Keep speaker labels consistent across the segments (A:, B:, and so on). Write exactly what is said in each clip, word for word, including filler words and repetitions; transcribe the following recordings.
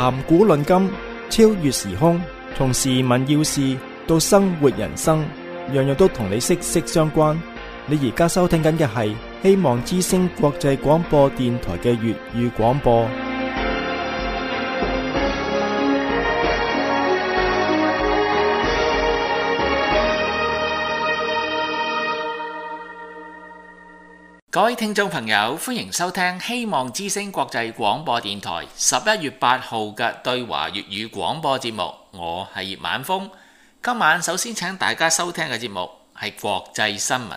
A: 談古論今，超越時空，從時聞要事到生活人生，樣樣都同你息息相關。你而家收聽緊嘅係希望之聲國際廣播電台嘅粵語廣播。
B: 各位聽眾朋友，歡迎收聽希望之聲國際廣播電台十一月八號嘅對華粵語廣播節目。我係葉晚風。今晚首先請大家收聽嘅節目係國際新聞。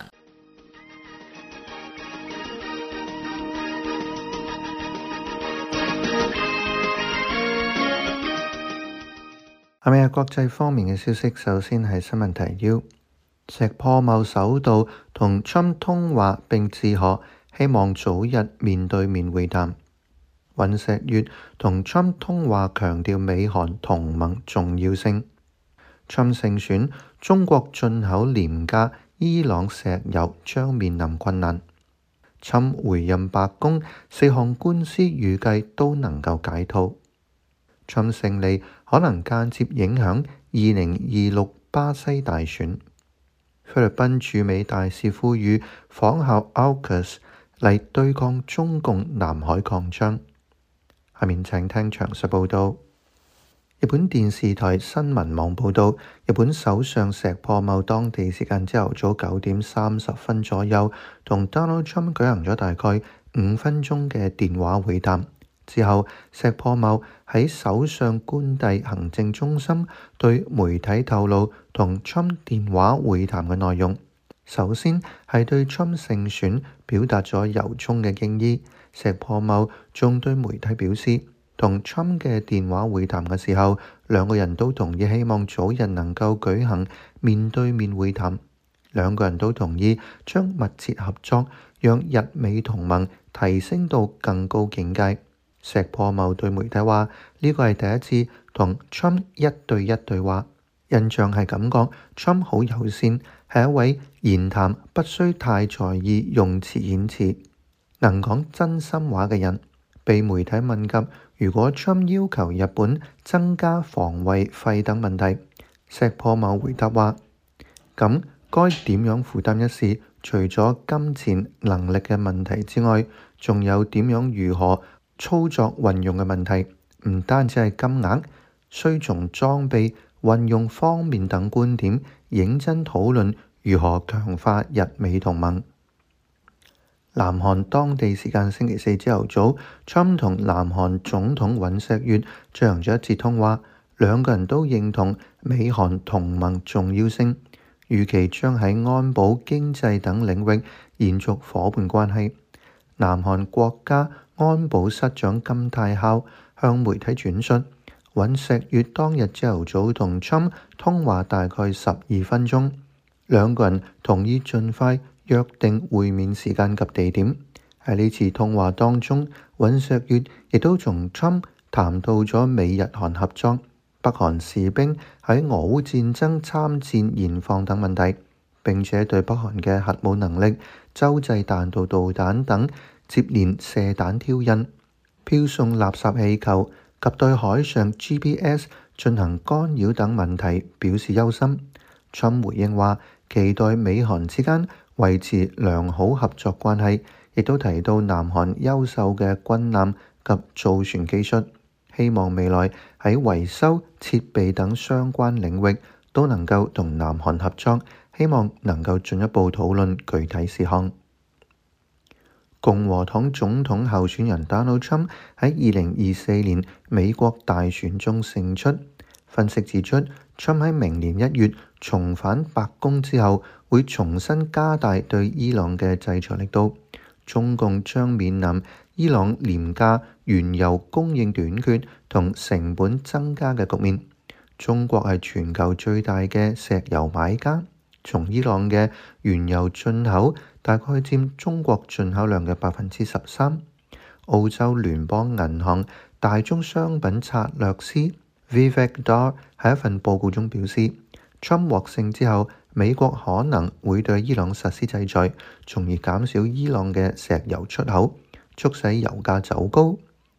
C: 係咪啊？國際方面嘅消息，首先係新聞提要。石破茂首度同川普通話並致賀，希望早日面對面會談。尹錫悅同川普通話強調美韓同盟重要性。川普勝選，中國進口廉價伊朗石油將面臨困難。川普回任白宮，四項官司預計都能夠解套。川普勝利可能間接影響二零二六巴西大選。菲律賓駐美大使呼籲仿效 AUKUS 嚟對抗中共南海擴張。下面請聽詳細報導。日本電視台新聞網報導，日本首相石破茂當地時間朝頭早九點三十分左右，同 Donald Trump 舉行咗大概五分鐘嘅電話會談。之後，石破茂喺首相官邸行政中心對媒體透露同 Trump 電話會談嘅內容。首先係對 Trump 勝選表達咗由衷嘅敬意。石破茂仲對媒體表示，同 Trump 嘅電話會談嘅時候，兩個人都同意希望早日能夠舉行面對面會談。兩個人都同意將密切合作，讓日美同盟提升到更高境界。石破茂對媒體話：呢個係第一次同 Trump 一對一對話，印象係感覺 Trump 好友善，係一位言談不需太在意用詞遣詞，能講真心話嘅人。被媒體問及如果 Trump 要求日本增加防衛費等問題，石破茂回答話：咁該點樣負擔一事，除咗金錢能力嘅問題之外，仲有點樣如何操作運用嘅問題，唔單止係金額，需從裝備運用方面等觀點認真討論如何強化日美同盟。南韓當地時間星期四朝頭早，Trump同南韓總統尹錫悅進行咗一次通話，兩個人都認同美韓同盟重要性，預期將喺安保、經濟等領域延續夥伴關係。南韓國家安保室長金泰孝向媒體轉述，尹錫悅當日朝頭早同 Trump 通話大概十二分鐘，兩個人同意盡快約定會面時間及地點。喺呢次通話當中，尹錫悅亦都同 Trump 談到咗美日韓合作、北韓士兵喺俄烏戰爭參戰現況等問題，並且對北韓嘅核武能力、洲際彈道導彈等接連射彈挑釁、飄送垃圾氣球及對海上 G P S 進行干擾等問題表示憂心。Trump 回應話，期待美韓之間維持良好合作關係，亦都提到南韓優秀嘅軍艦及造船技術，希望未來喺維修、設備等相關領域都能夠同南韓合作，希望能夠進一步討論具體事項。共和黨總統候選人 Donald Trump 喺二零二四年美國大選中勝出。分析指出，Trump 喺明年一月重返白宮之後，會重新加大對伊朗嘅制裁力度。中共將面臨伊朗廉價原油供應短缺同成本增加嘅局面。中國係全球最大嘅石油買家，從伊朗嘅原油進口大概佔中國進口量嘅百分之十三。澳洲聯邦銀行大宗商品策略師 Vivek Dhar 喺一份報告中表示，Trump 獲勝之後，美國可能會對伊朗實施制裁，從而減少伊朗嘅石油出口，促使油價走高。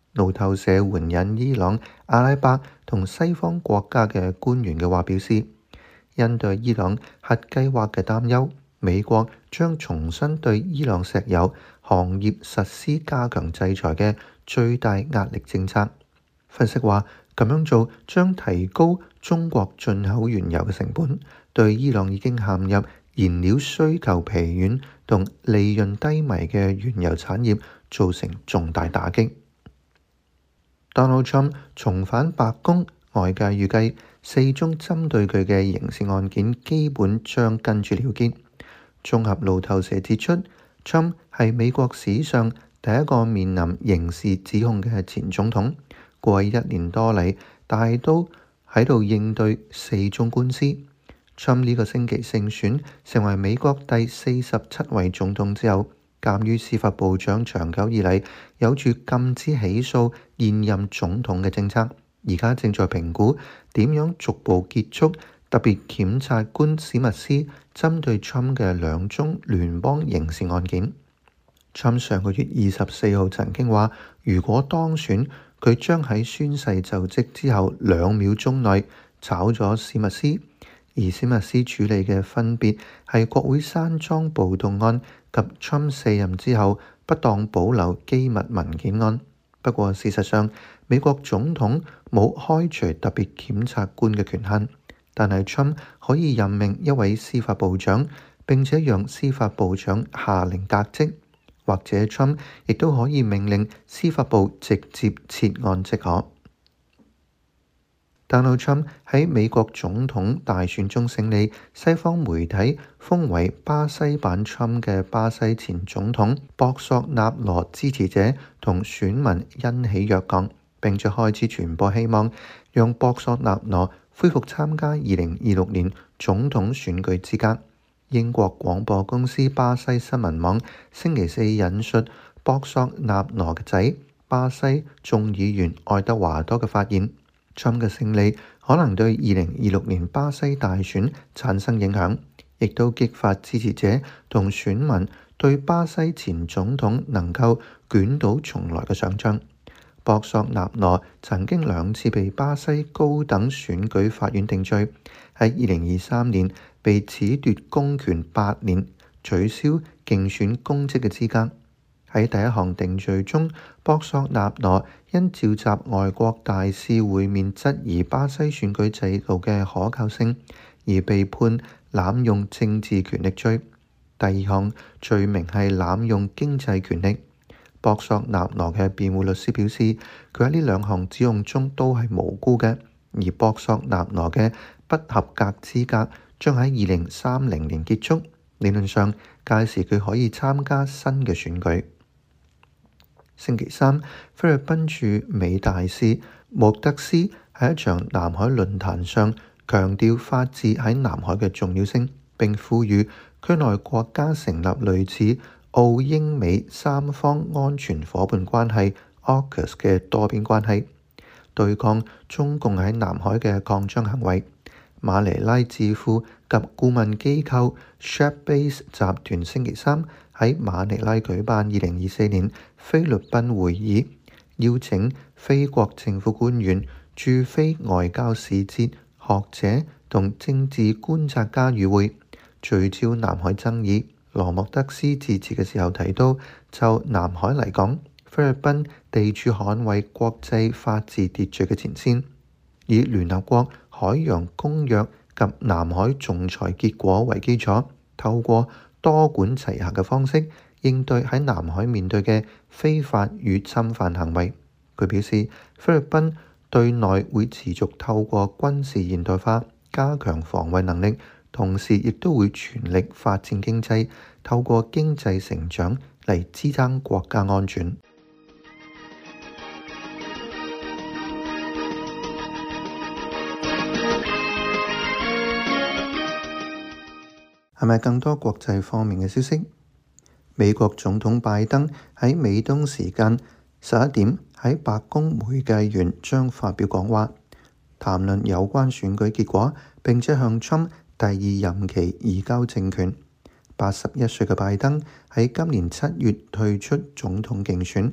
C: 路透社援引伊朗、阿拉伯同西方國家嘅官員嘅話表示，因對伊朗核計劃嘅擔憂，美國將重新對伊朗石油行業實施加強制裁嘅最大壓力政策。分析話，咁樣做將提高中國進口原油嘅成本，對伊朗已經陷入燃料需求疲軟同利潤低迷嘅原油產業造成重大打擊。Donald Trump 重返白宮，外界預計四宗針對佢嘅刑事案件基本將跟住了結。綜合路透社指出， Trump 係美國史上第一個面臨刑事指控嘅前總統，過去一年多嚟，大都喺度應對四宗官司。Trump 呢個星期勝選，成為美國第四十七位總統之後，鑑於司法部長長久以嚟有住禁止起訴現任總統嘅政策，而家正在評估點樣逐步結束特別檢察官史密斯針對 Trump 嘅兩宗聯邦刑事案件。Trump 上個月二十四號曾經話，如果當選，佢將喺宣誓就職之後兩秒鐘內炒咗史密斯。而史密斯處理嘅分別係國會山莊暴動案及 Trump 卸任之後不當保留機密文件案。不過事實上，美國總統冇開除特別檢察官嘅權限，但係 Trump 可以任命一位司法部長，並且讓司法部長下令革職，或者 Trump 亦都可以命令司法部直接撤案即可。Donald Trump 喺美國總統大選中勝利，西方媒體封為巴西版 Trump 嘅巴西前總統博索納羅支持者同選民欣喜若狂，並且開始傳播希望，讓博索納羅恢復參加二零二六年總統選舉資格。英國廣播公司巴西新聞網星期四引述博索納羅嘅仔巴西眾議員愛德華多嘅發言。Trump 嘅勝利可能對二零二六年巴西大選產生影響，亦都激發支持者同選民對巴西前總統能夠捲土重來嘅想像。博索納羅曾經兩次被巴西高等選舉法院定罪，喺二零二三年被褫奪公權八年，取消競選公職嘅資格。喺第一項定罪中，博索納羅因召集外國大使會面質疑巴西選舉制度嘅可靠性，而被判濫用政治權力罪。第二項罪名係濫用經濟權力。博索納羅嘅辯護律師表示，佢喺呢兩項指控中都係無辜嘅，而博索納羅嘅不合格資格將喺二零三零年結束。理論上，屆時佢可以參加新嘅選舉。星期三，菲律賓駐美大使莫德斯喺一場南海論壇上強調法治喺南海嘅重要性，並呼籲區內國家成立類似澳英美三方安全夥伴關係 A U K U S 嘅多邊關係，對抗中共喺南海嘅擴張行為。馬尼拉智庫及顧問機構 ShipBase 集團星期三喺馬尼拉舉辦二零二四年菲律賓會議，邀請非國政府官員、駐菲外交使節、學者同政治觀察家與會，聚焦南海爭議。羅莫德斯致辭嘅時候提到，就南海嚟講，菲律賓地處捍衛國際法治秩序嘅前線，以聯合國海洋公約及南海仲裁結果為基礎，透過多管齊下嘅方式應對喺南海面對嘅非法與侵犯行為。佢表示，菲律賓對內會持續透過軍事現代化加強防衛能力，同時亦都會全力發展經濟，透過經濟成長嚟支撐國家安全。係咪更多國際方面嘅消息？美國總統拜登喺美東時間十一點喺白宮媒介園將發表講話，談論有關選舉結果，並且向 Trump 第二任期移交政權。八十一歲嘅拜登喺今年七月退出總統競選，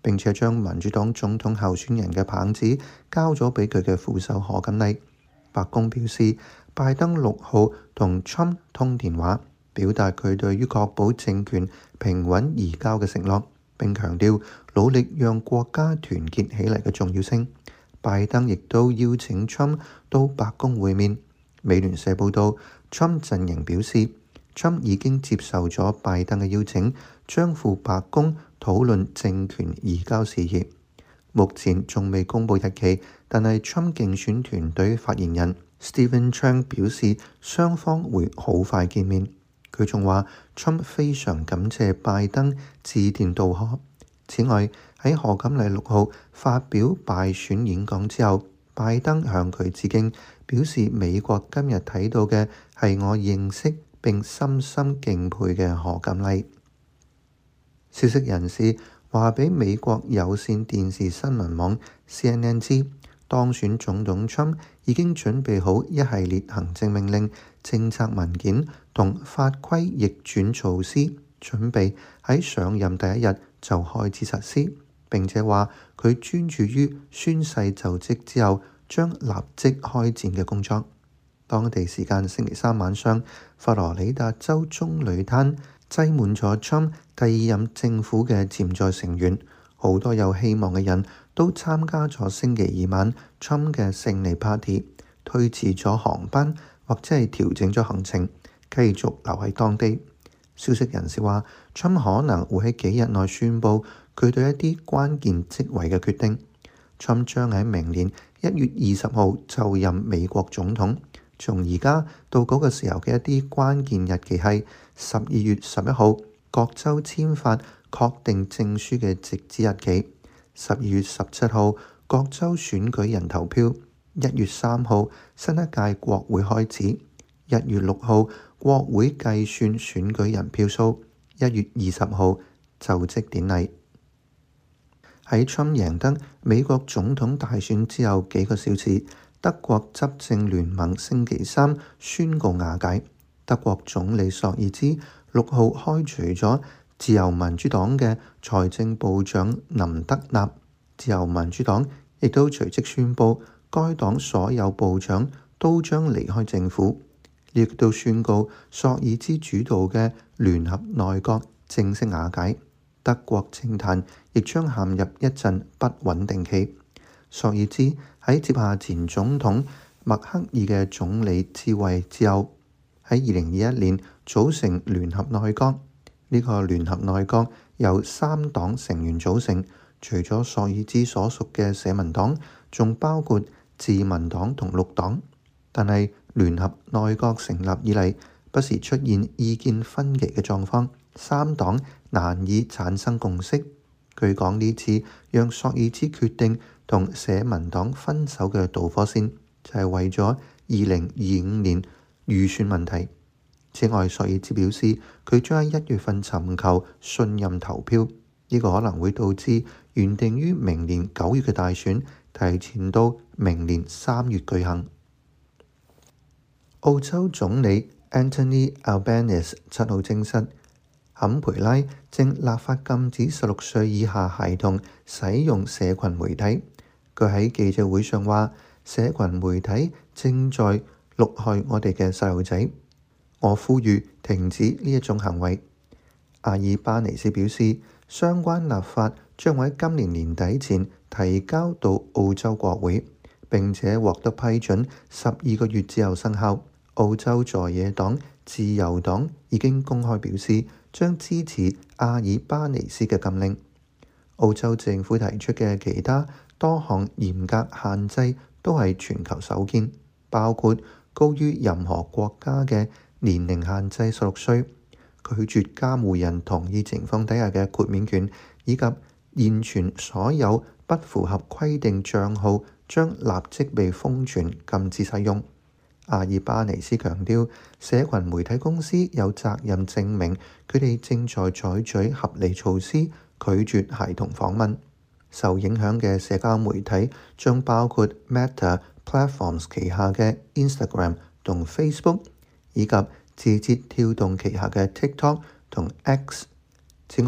C: 並且將民主黨總統候選人嘅棒子交咗俾佢嘅副手賀錦麗。白宮表示，拜登六號同 Trump 通電話，表達佢對於確保政權平穩移交嘅承諾，並強調努力讓國家團結起嚟嘅重要性。拜登亦都邀請 Trump 到白宮會面。美聯社報道， Trump 陣營表示 Trump 已經接受咗拜登嘅邀請，將赴白宮討論政權移交事宜。目前仲未公佈日期，但係 Trump 競選團隊發言人 Stephen Chang 表示，雙方會好快見面。佢仲話 Trump 非常感謝拜登致電道賀。此外，喺賀錦麗六號發表敗選演講之後，拜登向佢致敬，表示美國今日睇到嘅係我認識並深深敬佩嘅賀錦麗。消息人士話俾美國有線電視新聞網 C N N 知，當選總統 Trump 已經準備好一系列行政命令、政策文件同法規逆轉措施，準備喺上任第一日就開始實施。並且話佢專注於宣誓就職之後將立即開展嘅工作。當地時間星期三晚上，佛羅里達州棕櫚灘擠滿咗 Trump 第二任政府嘅潛在成員，好多有希望嘅人都參加咗星期二晚 Trump 嘅勝利 party， 推遲咗航班或者係調整咗行程，繼續留喺當地。消息人士話 Trump 可能會喺幾日內宣佈佢對一啲關鍵職位嘅決定。Trump 將喺明年一月二十號就任美國總統。從而家到嗰個時候嘅一啲關鍵日期係十二月十一號各州簽發確定證書嘅截止日期，十二月十七號各州選舉人投票，一月三號新一屆國會開始，一月六號國會計算選舉人票數，一月二十號就職典禮。喺 Trump 贏得美國總統大選之後幾個小時，德國執政聯盟星期三宣告瓦解。德國總理朔爾茲六號開除咗自由民主黨嘅財政部長林德納，自由民主黨亦都隨即宣布該黨所有部長都將離開政府，亦都宣告朔爾茲主導嘅聯合內閣正式瓦解。德國政壇亦將陷入一陣不穩定期。朔爾茲喺接下前總統默克爾嘅總理之位之後，喺二零二一年組成聯合內閣。呢個聯合內閣由三黨成員組成，除咗朔爾茲所屬嘅社民黨，仲包括自民黨同綠黨。但係聯合內閣成立以嚟，不時出現意見分歧嘅狀況，三黨難以產生共識。據講呢次讓朔爾茲決定同社民黨分手嘅導火線，就係為咗二零二五年預算問題。此外，朔爾茲表示佢將喺一月份尋求信任投票，呢個可能會導致原定於明年九月嘅大選提前到明年三月舉行。澳洲總理 Anthony Albanese 七號證實，坎培拉正立法禁止十六歲以下孩童使用社群媒體。佢喺記者會上話，社群媒體正在戾害我哋嘅細路仔，我呼籲停止呢一種行為。阿爾巴尼斯表示，相關立法將會喺今年年底前提交到澳洲國會，並且獲得批准十二個月之後生效。澳洲在野黨自由黨已經公開表示將支持阿爾巴尼斯嘅禁令。澳洲政府提出嘅其他多項嚴格限制都係全球首見，包括高於任何國家嘅年齡限制十六歲、拒絕監護人同意情況底下嘅豁免權，以及現存所有不符合規定帳號將立即被封存、禁止使用。阿爾巴尼斯強調，社群媒體公司有責任證明佢哋正在採取合理措施，拒絕孩童訪問。受影響嘅社交媒體將包括 Meta Platforms 旗下嘅 Instagram 同 Facebook， 以及字節跳動旗下嘅 TikTok 同 X。此外，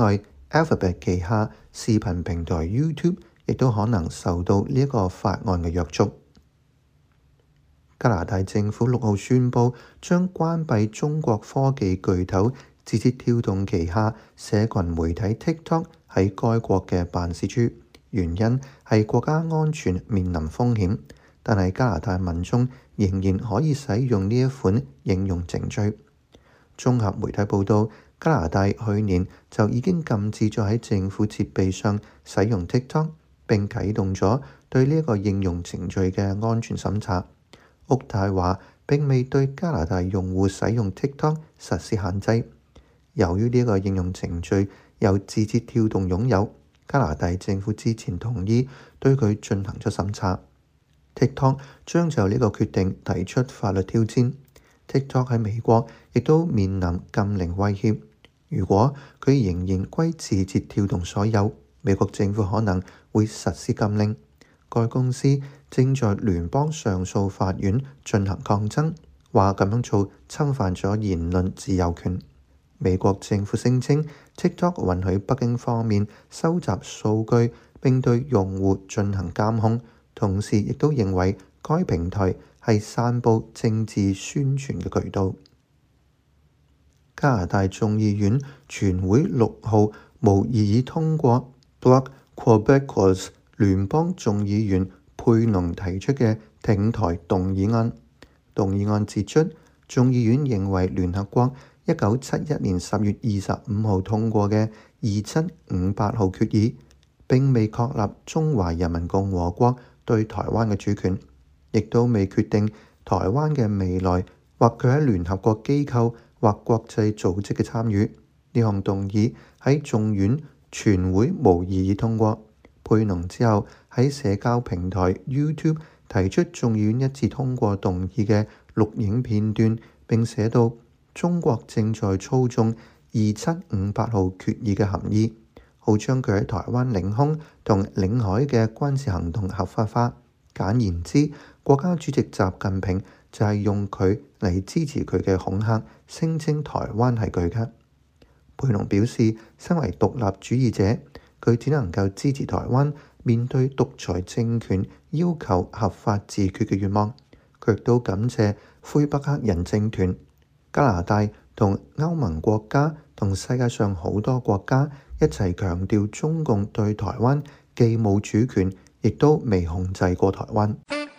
C: Alphabet 旗下視頻平台 YouTube 亦都可能受到呢一個法案嘅約束。加拿大政府六號宣布將關閉中國科技巨頭字節跳動旗下社群媒體 TikTok 喺該國嘅辦事處，原因係國家安全面臨風險，但係加拿大民眾仍然可以使用呢一款應用程序。綜合媒體報道，加拿大去年就已經禁止咗喺政府設備上使用 TikTok， 並啟動咗對呢一個應用程序嘅安全審查。渥太華並未對加拿大用戶使用 TikTok 實施限制。由於呢一個應用程序由字節跳動擁有，加拿大政府之前同意對佢進行咗審查。TikTok 將就呢個決定提出法律挑戰。TikTok 喺美國亦都面臨禁令威脅。如果佢仍然歸字節跳動所有，美國政府可能會實施禁令。該公司正在聯邦上訴法院進行抗爭，話咁樣做侵犯咗言論自由權。美國政府聲稱 TikTok 允許北京方面收集數據並對用戶進行監控，同時亦都認為該平台係散佈政治宣傳嘅渠道。加拿大眾議院全會六號無異議通過 Bloc Québécois 聯邦眾議員佩農提出嘅挺台動議案。動議案指出，眾議院認為聯合國一九七一年十月二十五號通過嘅二七五八號決議並未確立中華人民共和國對台灣嘅主權，亦都未決定台灣嘅未來或佢喺聯合國機構或國際組織嘅參與。呢項動議喺眾院全會無異議通過。佩農之後喺社交平台 YouTube 提出眾議院一致通過動議嘅錄影片段，並寫到中國正在操縱二七五八號決議嘅含義，好將佢喺台灣領空同領海嘅軍事行動合法化。簡言之，國家主席習近平就係用佢嚟支持佢嘅恐嚇，聲稱台灣係佢嘅。佩農表示，身為獨立主義者，佢只能夠支持台灣面對獨裁政權要求合法自決嘅願望。佢亦都感謝魁北克人政團、加拿大同歐盟國家同世界上好多國家一齊強調中共對台灣既冇主權，亦都未控制過台灣。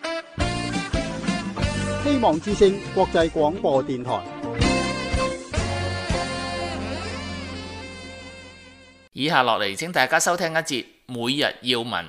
D: 希望之聲國際廣播電台。
B: 以下落嚟，請大家收聽一節每日要聞。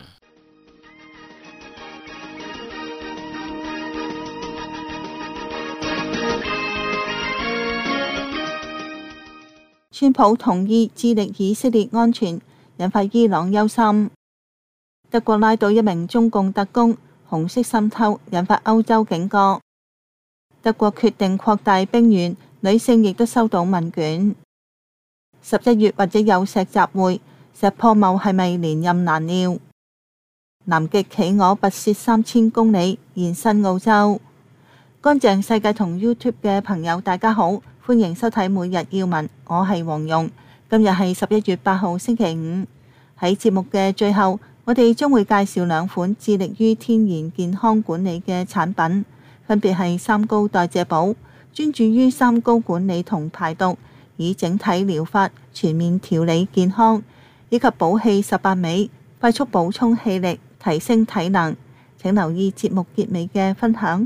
E: 川普同意致力以色列安全，引發伊朗憂心。德國拉到一名中共特工，紅色滲透，引發歐洲警覺。德國決定擴大兵員，女性亦都收到問卷。十一月或者有石集會，石破茂係咪連任難料？南極企鵝跋涉三千公里，現身澳洲。乾淨世界同 YouTube 嘅朋友，大家好，歡迎收睇每日要聞，我係黃蓉。今日係十一月八號星期五。喺節目嘅最後，我哋將會介紹兩款致力於天然健康管理嘅產品，分別係三高代謝寶，專注於三高管理同排毒，以整體療法全面調理健康，以及寶氣十八味，快速補充氣力，提升體能。請留意節目結尾嘅分享。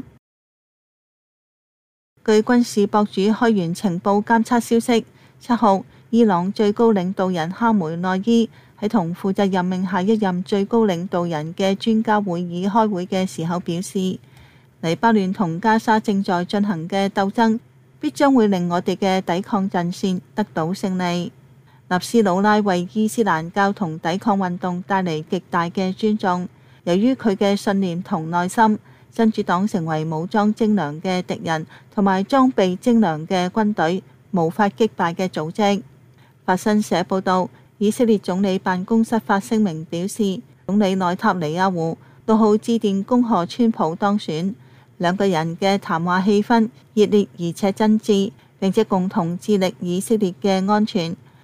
E: 據軍事博主開源情報監測消息，七號伊朗最高領導人哈梅內伊喺同負責任命下一任最高領導人嘅專家會議開會嘅時候表示，黎巴嫩同加沙正在進行嘅鬥爭必將會令我哋嘅抵抗陣線得到勝利。納斯魯拉為伊斯蘭教同抵抗運動帶嚟極大嘅尊重，由於佢嘅信念同耐心，真主黨成為武裝精良嘅敵人同埋裝備精良嘅軍隊無法擊敗嘅組織。法新社報道，以色列總理辦公室發聲明表示，總理內塔尼亞胡六號致電恭賀川普當選，兩個人嘅談話氣氛熱烈而且真摯，並且共同致力以色列嘅安全。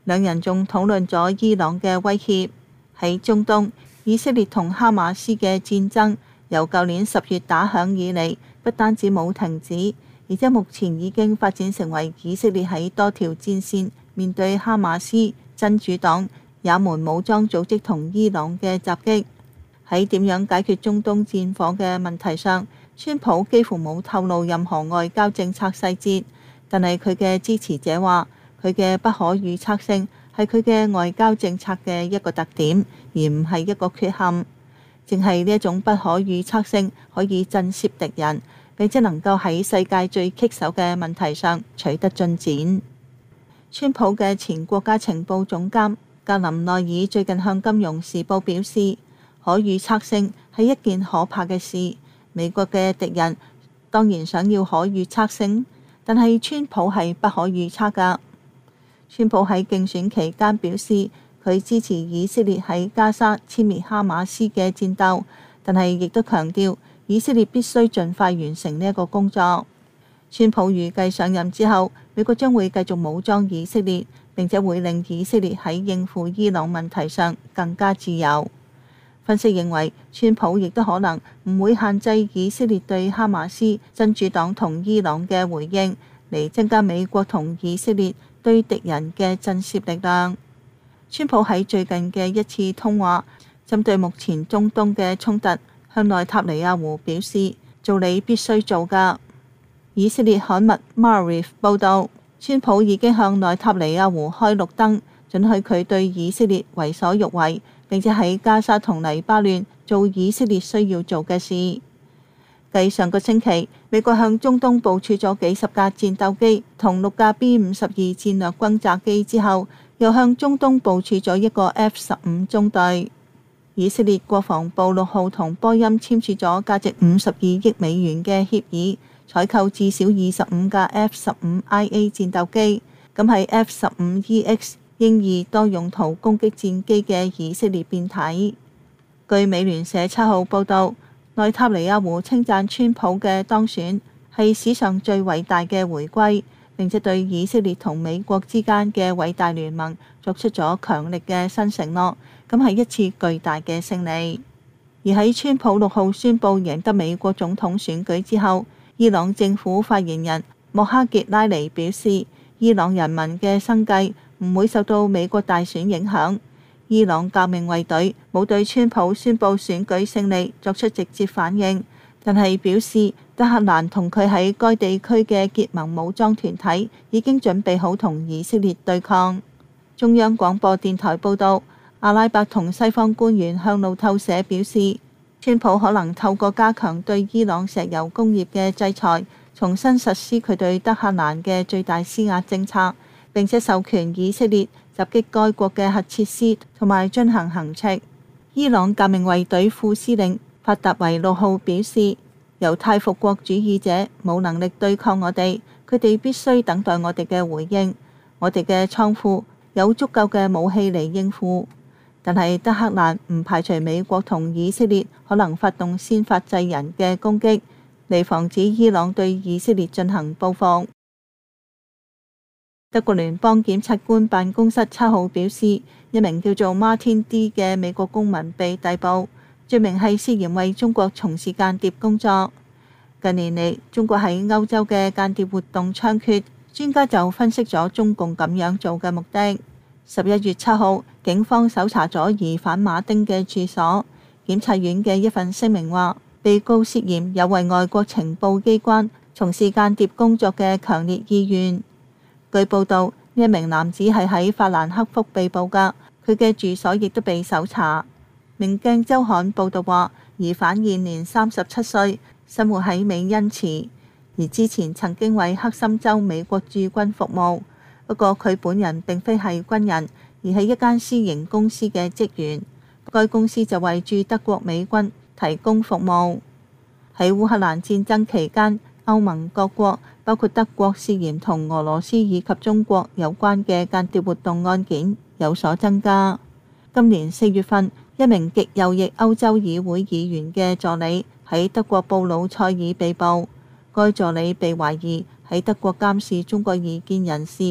E: 兩人仲討論咗伊朗嘅威脅。喺中東，以色列同哈馬斯嘅戰爭由舊年十月打響以嚟，不單止冇停止，而且目前已經發展成為以色列喺多條戰線面對哈馬斯、真主黨、也門武裝組織同伊朗嘅襲擊。喺點樣解決中東戰火嘅問題上，川普幾乎冇透露任何外交政策細節，但係佢嘅支持者話，佢嘅不可預測性係佢嘅外交政策嘅一個特點，而唔係一個缺陷。正係呢一種不可預測性可以震懾敵人，並且能夠喺世界最棘手嘅問題上取得進展。川普嘅前國家情報總監格林內爾最近向《金融時報》表示，可預測性係一件可怕嘅事。美國嘅敵人當然想要可預測性，但係川普係不可預測㗎。川普喺競選期間表示，佢支持以色列喺加沙殲滅哈馬斯嘅戰鬥，但係亦都強調以色列必須盡快完成呢一個工作。川普預計上任之後，美國將會繼續武裝以色列，並且會令以色列喺應付伊朗問題上更加自由。分析認為，川普亦都可能唔會限制以色列對哈馬斯、真主黨同伊朗嘅回應，嚟增加美國同以色列對敵人嘅震懾力量。川普喺最近嘅一次通話，針對目前中東嘅衝突，向內塔尼亞胡表示做你必須做㗎。以色列刊物 Maariv 報導，川普已經向內塔尼亞胡開綠燈，准許佢對以色列為所欲為，並且喺加沙同黎巴嫩做以色列需要做嘅事。繼上個星期，美國向中東部署咗幾十架戰鬥機同六架 B 五十二戰略轟炸機之後，又向中東部署咗一個 F 十五中隊。以色列國防部六號同波音簽署咗價值五十二億美元嘅協議，採購至少二十五架 F 十五 I A 戰鬥機，咁係 F 十五 E X 鷹二多用途攻擊戰機嘅以色列變體。據美聯社七號報導，內塔尼亞胡稱讚川普嘅當選係史上最偉大嘅回歸，並且對以色列同美國之間嘅偉大聯盟作出咗強力嘅新承諾，咁係一次巨大嘅勝利。而喺川普六號宣布贏得美國總統選舉之後，伊朗政府發言人莫哈傑拉尼表示，伊朗人民嘅生計唔會受到美國大選影響。伊朗革命衛隊冇對川普宣布選舉勝利作出直接反應，但係表示德黑蘭同佢喺該地區嘅結盟武裝團體已經準備好同以色列對抗。中央廣播電台報導，阿拉伯同西方官員向路透社表示，川普可能透過加強對伊朗石油工業嘅制裁，重新實施佢對德黑蘭嘅最大施壓政策，並且授權以色列襲擊該國嘅核設施同埋進行行刺。伊朗革命衛隊副司令法達維六號表示，猶太復國主義者冇能力對抗我哋，佢哋必須等待我哋嘅回應。我哋嘅倉庫有足夠嘅武器嚟應付，但係德黑蘭唔排除美國同以色列可能發動先發制人嘅攻擊，嚟防止伊朗對以色列進行報復。德國聯邦檢察官辦公室七號表示，一名叫做 Martin D 嘅美國公民被逮捕，罪名係涉嫌為中國從事間諜工作。近年嚟，中國喺歐洲嘅間諜活動猖獗，專家就分析咗中共咁樣做嘅目的。十一月七號，警方搜查咗疑犯馬丁嘅住所。檢察院嘅一份聲明話，被告涉嫌有為外國情報機關從事間諜工作嘅強烈意願。據報道，呢一名男子係喺法蘭克福被捕㗎，佢嘅住所亦都被搜查。明鏡週刊報道話，疑犯現年三十七歲，生活喺美因茨，而之前曾經為黑森州美國駐軍服務。不過佢本人並非係軍人，而係一間私營公司嘅職員。該公司就為駐德國美軍提供服務。喺烏克蘭戰爭期間，歐盟各國包括德國涉嫌同俄羅斯以及中國有關嘅間諜活動案件有所增加。今年四月份，一名極右翼歐洲議會議員嘅助理喺德國布魯塞爾被捕。該助理被懷疑喺德國監視中國異見人士，並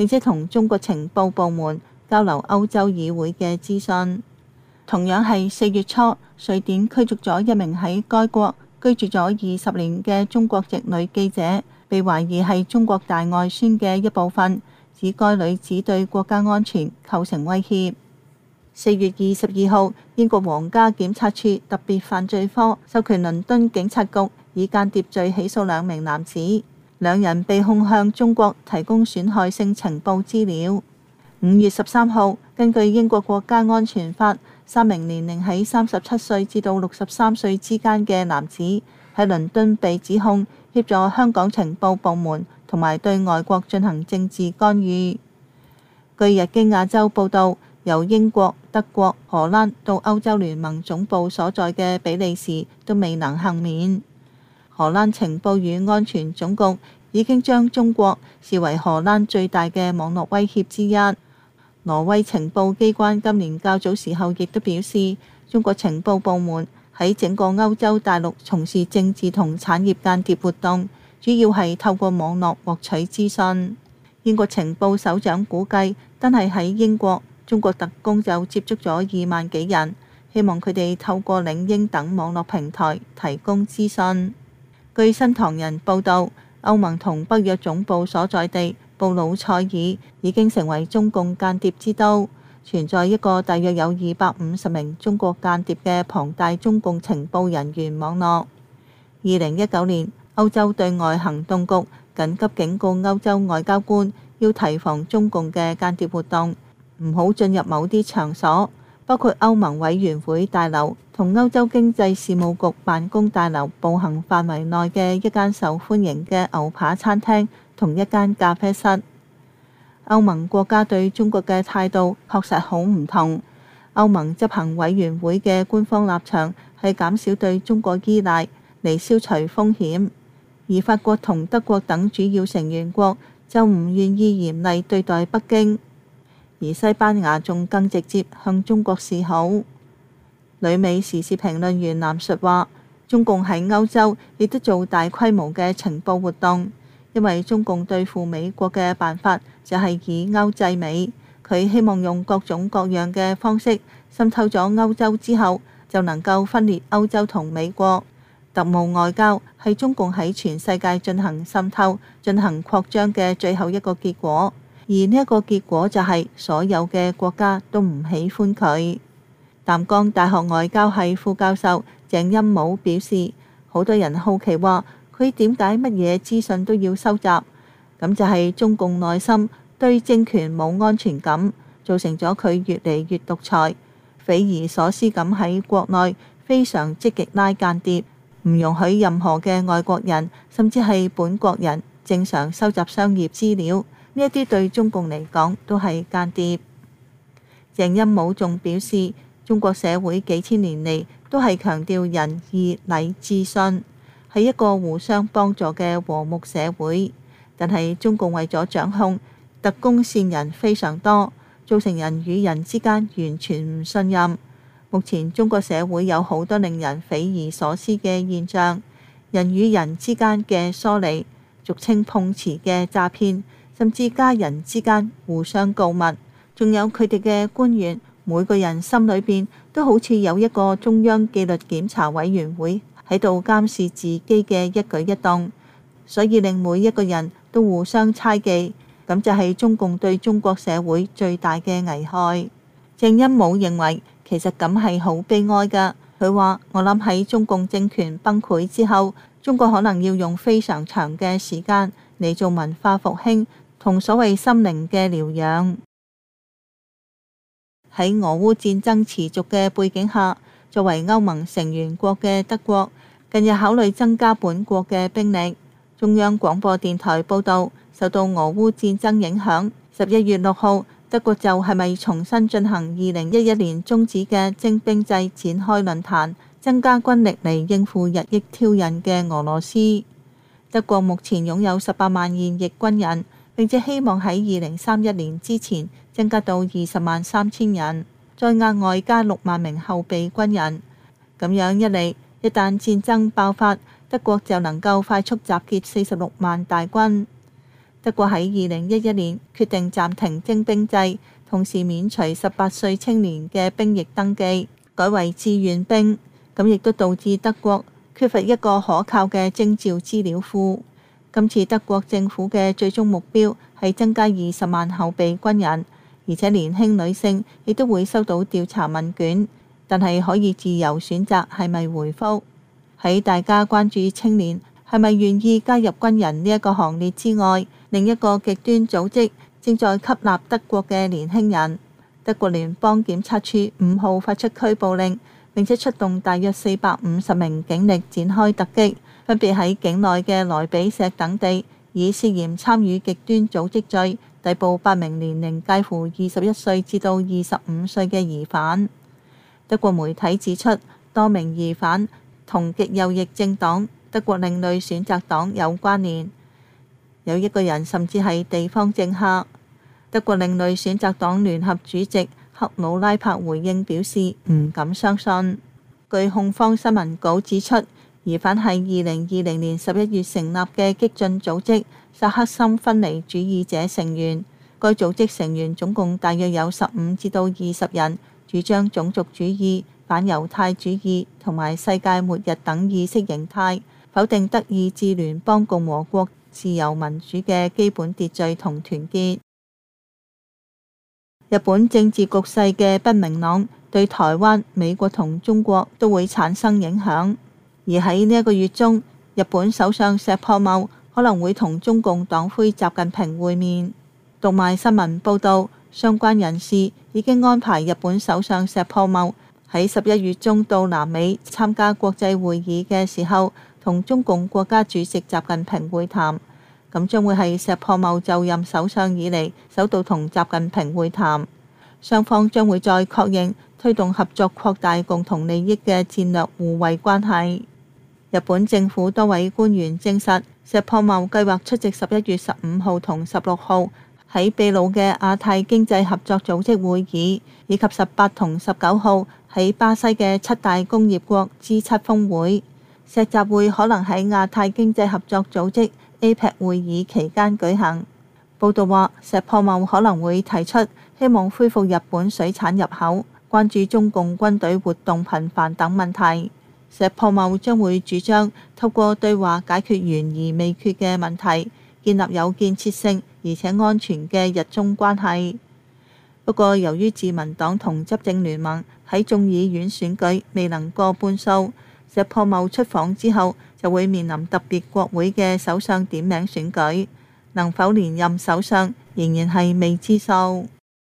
E: 並且同中國情報部門交流歐洲議會嘅資訊。同樣係四月初，瑞典驅逐咗一名喺該國居住咗二十年嘅中國籍女記者，被懷疑係中國大外宣嘅一部分，指該女子對國家安全構成威脅。四月二十二號，英國皇家檢察處特別犯罪科授權倫敦警察局以間諜罪起訴兩名男子，兩人被控向中國提供損害性情報資料。五月十三號，根據英國國家安全法，三名年齡喺三十七歲至到六十三歲之間嘅男子喺倫敦被指控協助香港情報部門同埋對外國進行政治干預。據日經亞洲報導，由英國、德國、荷蘭到歐洲聯盟總部所在嘅比利時都未能幸免。荷蘭情報與安全總局已經將中國視為荷蘭最大嘅網絡威脅之一。挪威情報機關今年較早時候亦都表示，中國情報部門喺整個歐洲大陸從事政治同產業間諜活動，主要係透過網絡獲取資訊。英國情報首長估計，單係喺英國，中國特工就接觸咗二萬幾人，希望佢哋透過領英等網絡平台提供資訊。據新唐人報導，歐盟同北約總部所在地布魯塞爾已經成為中共間諜之都，存在一個大約有二百五十名中國間諜嘅龐大中共情報人員網絡。二零一九年，歐洲對外行動局緊急警告歐洲外交官要提防中共嘅間諜活動，唔好進入某啲場所，包括歐盟委員會大樓同歐洲經濟事務局辦公大樓步行範圍內嘅一間受歡迎嘅牛扒餐廳同一間咖啡室。歐盟國家對中國嘅態度確實好唔同。歐盟執行委員會嘅官方立場係減少對中國依賴嚟消除風險，而法國同德國等主要成員國就唔願意嚴厲對待北京，而西班牙仲更直接向中國示好。旅美時事評論員藍述話，中共喺歐洲亦都做大規模嘅情報活動，因為中共對付美國嘅辦法就係以歐制美，佢希望用各種各樣嘅方式滲透咗歐洲之後，就能夠分裂歐洲同美國。特務外交係中共喺全世界進行滲透、進行擴張嘅最後一個結果，而呢一個結果就係所有嘅國家都唔喜歡佢。淡江大學外交系副教授鄭欽武表示，好多人好奇話佢點解乜嘢資訊都要收集，咁就係中共內心對政權冇安全感，造成咗佢越嚟越獨裁，匪夷所思咁喺國內非常積極拉間諜，唔容許任何嘅外國人甚至係本國人正常收集商業資料，呢一啲對中共嚟講都係間諜。鄭欽武仲表示，中國社會幾千年嚟都係強調仁義禮智信，係一個互相幫助嘅和睦社會，但係中共為咗掌控，特工線人非常多，造成人與人之間完全唔信任。目前中國社會有好多令人匪夷所思嘅現象，人與人之間嘅疏離，俗稱碰瓷嘅詐騙，甚至家人之間互相告密，仲有佢哋嘅官員，每個人心裏邊都好似有一個中央紀律檢查委員會喺度監視自己嘅一舉一動，所以令每一個人都互相猜忌，咁就係中共對中國社會最大嘅危害。鄭欽武認為其實咁係好悲哀㗎。佢話：我諗喺中共政權崩潰之後，中國可能要用非常長嘅時間嚟做文化復興同所謂心靈嘅療養。喺俄烏戰爭持續嘅背景下，作為歐盟成員國嘅德國近日考慮增加本國嘅兵力。中央廣播電台報導，受到俄烏戰爭影響，十一月六號德國就係咪重新進行二零一一年終止嘅徵兵制展開論壇，增加軍力嚟應付日益挑釁嘅俄羅斯。德國目前擁有十八萬現役軍人，並且希望喺二零三一年之前增加到二十萬三千人，再額外加六萬名後備軍人。咁樣一嚟，一旦戰爭爆發，德國就能夠快速集結四十六萬大軍。 德國喺二零一一年決定暫停徵兵制，同時免除十八歲青年嘅兵役登記，改為志願兵。咁亦都導致德國缺乏一個可靠嘅徵召資料庫。今次德國政府嘅最終目標係增加二十萬後備軍人，而且年輕女性亦都會收到調查問卷，但係可以自由選擇係咪回覆。喺大家關注青年係咪願意加入軍人呢一個行列之外，另一個極端組織正在吸納德國嘅年輕人。德國聯邦檢察處五號發出拘捕令，並且出動大約四百五十名警力展開突擊，分別喺境內嘅萊比錫等地，以涉嫌參與極端組織罪逮捕八名年齡介乎二十一歲至到二十五歲嘅疑犯。德國媒體指出，多名疑犯同極右翼政黨德國另類選擇黨有關聯，有一個人甚至係地方政客。德國另類選擇黨聯合主席克魯拉柏回應表示唔敢相信。據控方新聞稿指出，疑犯係二零二零年十一月成立嘅激進組織薩克森分離主義者成員。該組織成員總共大約有十五至到二十人，主張種族主義、反猶太主義同埋世界末日等意識形態，否定德意志聯邦共和國自由民主嘅基本秩序同團結。日本政治局勢嘅不明朗對台灣、美國同中國都會產生影響。而喺呢一個月中，日本首相石破茂可能會同中共黨魁習近平會面。讀賣新聞報道，相關人士已經安排日本首相石破茂喺十一月中到南美參加國際會議嘅時候，同中共國家主席習近平會談。咁將會係石破茂就任首相以嚟首度同習近平會談，雙方將會再確認推動合作擴大共同利益嘅戰略互惠關係。日本政府多位官員證實，石破茂計劃出席十一月十五號同十六號喺秘魯嘅亞太經濟合作組織會議，以及十八同十九號喺巴西嘅七大工業國 G 七 峰會。石習會可能喺亞太經濟合作組織 A P E C 會議期間舉行。報道話，石破茂可能會提出希望恢復日本水產入口、關注中共軍隊活動頻繁等問題。石破茂將會主張透過對話解決懸而未決嘅問題，建立有建設性而且安全嘅日中關係。不過，由於自民黨同執政聯盟喺眾議院選舉未能過半數，石破茂出訪之後就會面臨特別國會嘅首相點名選舉，能否連任首相仍然係未知數。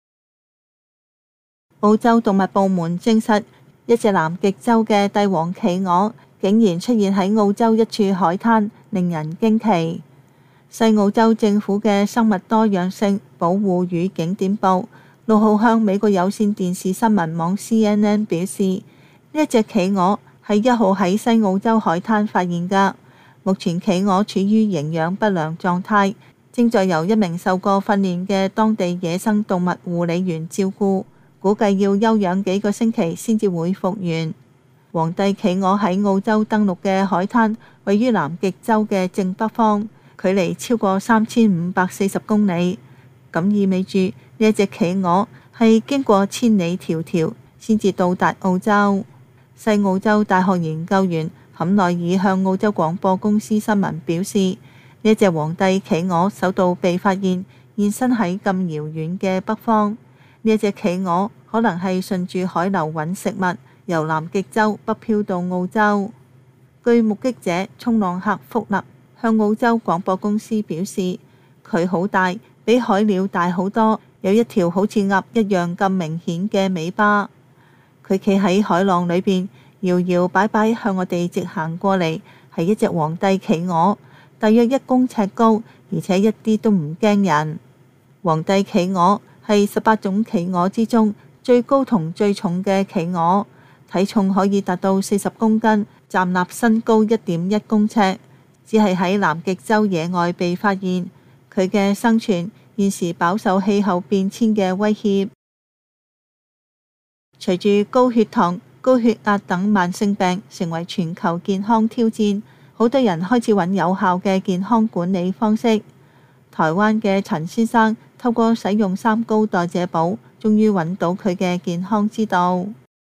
E: 澳洲動物部門證實，一隻南極洲嘅帝王企鵝竟然出現喺澳洲一處海灘，令人驚奇。西澳洲政府嘅生物多樣性保護與景點部六號向美國有線電視新聞網 C N N 表示，呢一隻企鵝喺一號喺西澳洲海灘發現㗎。目前企鵝處於營養不良狀態，正在由一名受過訓練嘅當地野生動物護理員照顧，估計要休養幾個星期先至會復原。皇帝企鵝喺澳洲登陸嘅海灘位於南極洲嘅正北方，距離超過三千五百四十公里，咁意味住呢一隻企鵝係經過千里迢迢先至到達澳洲。西澳洲大學研究員坎內爾向澳洲廣播公司新聞表示，呢一隻皇帝企鵝首度被發現現身喺咁遙遠嘅北方。呢一隻企鵝可能係順住海流揾食物，由南極洲北漂到澳洲。據目擊者衝浪客福勒向澳洲廣播公司表示，佢好大，比海鳥大好多，有一條好似鴨一樣咁明顯嘅尾巴。佢企喺海浪裏邊，搖搖擺擺向我哋直行過嚟，係一隻皇帝企鵝，大約一公尺高，而且一啲都唔驚人。皇帝企鵝係十八種企鵝之中最高同最重嘅企鵝，體重可以達到四十公斤，站立身高一點一公尺，只係喺南極洲野外被發現。佢嘅生存現時飽受氣候變遷嘅威脅。隨住高血糖、高血壓等慢性病成為全球健康挑戰，好多人開始揾有效嘅健康管理方式。 台灣嘅陳先生透過使用三高代謝寶，終於揾到佢嘅健康之道。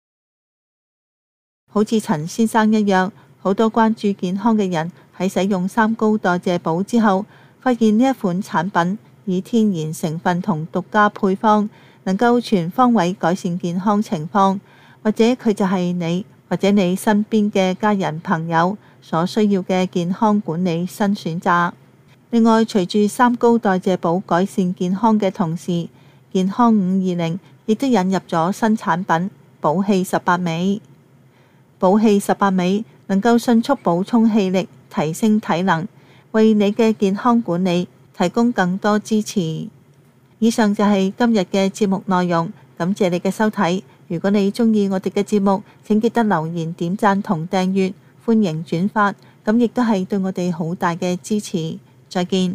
E: 好似陳先生一樣，好多關注健康嘅人喺使用三高代謝寶之後，發現呢一款產品以天然成分同獨家配方，能夠全方位改善健康情況，或者佢就係你或者你身邊嘅家人朋友所需要嘅健康管理新選擇。另外，隨住三高代謝寶改善健康嘅同時，健康五二零亦都引入咗新產品寶氣十八味。寶氣十八味能夠迅速補充氣力，提升體能，為你嘅健康管理提供更多支持。以上就係今日嘅節目內容，感謝你嘅收睇。如果你鍾意我哋嘅節目，請記得留言、點讚同訂閱，歡迎轉發，咁亦都係對我哋好大嘅支持。再見。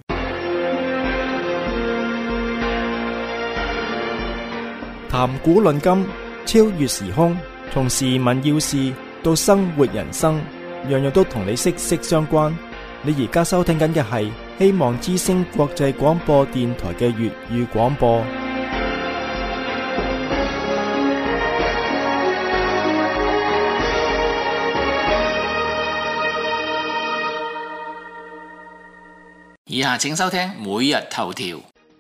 A: 談古論今，超越時空，從時聞要事到生活人生，樣樣都同你息息相關。你而家收聽緊嘅係希望之聲國際廣播電台嘅粵語廣播。
B: 以下請收聽每日頭條。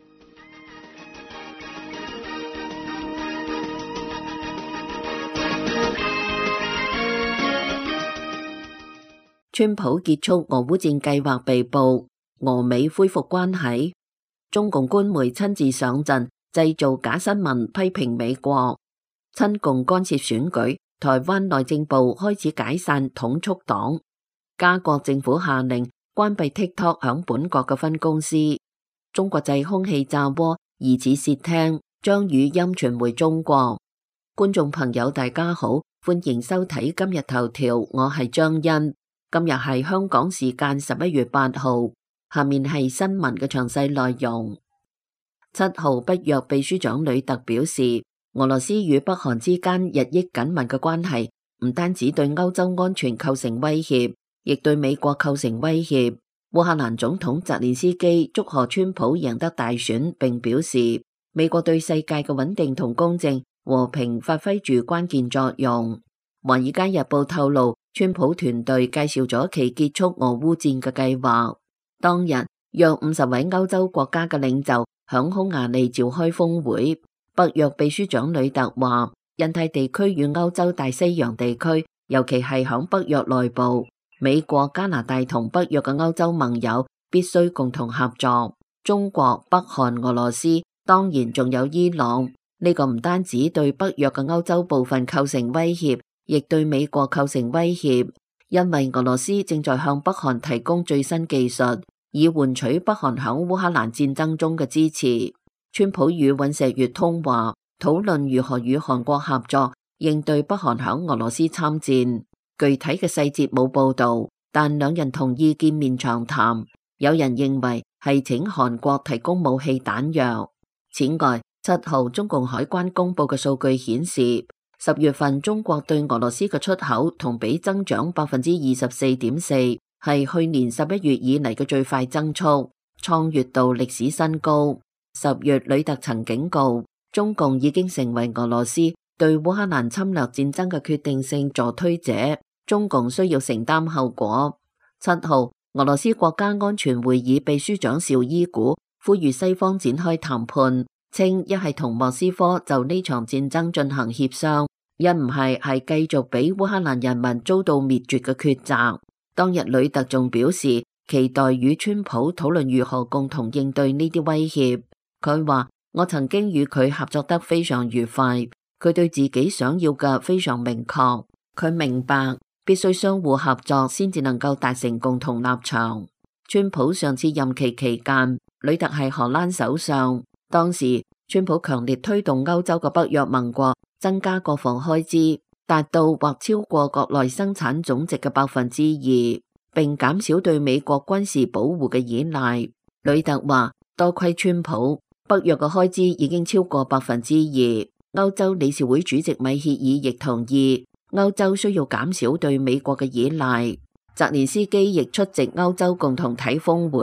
F: 川普結束俄烏戰計劃被捕，俄美恢復關係。中共官媒親自上陣，製造假新聞，批評美國親共干涉選舉。台灣內政部開始解散統促黨。加國政府下令關閉 TikTok 響本國嘅分公司。中國製空氣炸鍋疑似竊聽，將語音傳回中國。觀眾朋友大家好，歡迎收睇今日頭條，我係張欣。今日係香港時間十一月八號，下面係新聞嘅詳細內容。七號北約秘書長呂特表示，俄羅斯與北韓之間日益緊密嘅關係，唔單止對歐洲安全構成威脅，亦對美國構成威脅。烏克蘭總統澤連斯基祝賀川普贏得大選，並表示美國對世界嘅穩定同公正和平發揮住關鍵作用。華爾街日報透露，川普團隊介紹咗其結束俄烏戰嘅計劃。當日，約五十位歐洲國家嘅領袖響匈牙利召開峰會。北約秘書長呂特話，印太地區與歐洲大西洋地區，尤其係響北約內部，美國、加拿大同北約嘅歐洲盟友必須共同合作。中國、北韓、俄羅斯，當然仲有伊朗。呢個唔單止對北約嘅歐洲部分構成威脅，亦對美國構成威脅，因為俄羅斯正在向北韓提供最新技術，以換取北韓響烏克蘭戰爭中嘅支持。川普與尹錫悅通話，討論如何與韓國合作應對北韓響俄羅斯參戰。具體嘅細節冇報道，但兩人同意見面長談。有人認為係請韓國提供武器彈藥。此外，七號中共海關公布嘅數據顯示，十月份中國對俄羅斯嘅出口同比增長百分之二十四點四，係去年十一月以嚟嘅最快增速，創月度歷史新高。十月呂特曾警告，中共已經成為俄羅斯對烏克蘭侵略戰爭嘅決定性助推者，中共需要承擔後果。七號，俄羅斯國家安全會議秘書長紹伊古呼籲西方展開談判，稱一係同莫斯科就呢場戰爭進行協商，一唔係係繼續俾烏克蘭人民遭到滅絕嘅抉擇。當日呂特仲表示期待與川普討論如何共同應對呢啲威脅。佢話，我曾經與佢合作得非常愉快，佢對自己想要嘅非常明確，佢明白必須相互合作先至能夠達成共同立場。川普上次任期期間，呂特係荷蘭首相，當時川普強烈推動歐洲嘅北約盟國增加國防開支，達到或超過國內生產總值嘅百分之二，並減少對美國軍事保護嘅依賴。呂特話，多虧川普，北約嘅開支已經超過百分之二。歐洲理事會主席米歇爾亦同意，歐洲需要減少對美國嘅依賴。澤連斯基亦出席歐洲共同體峰會，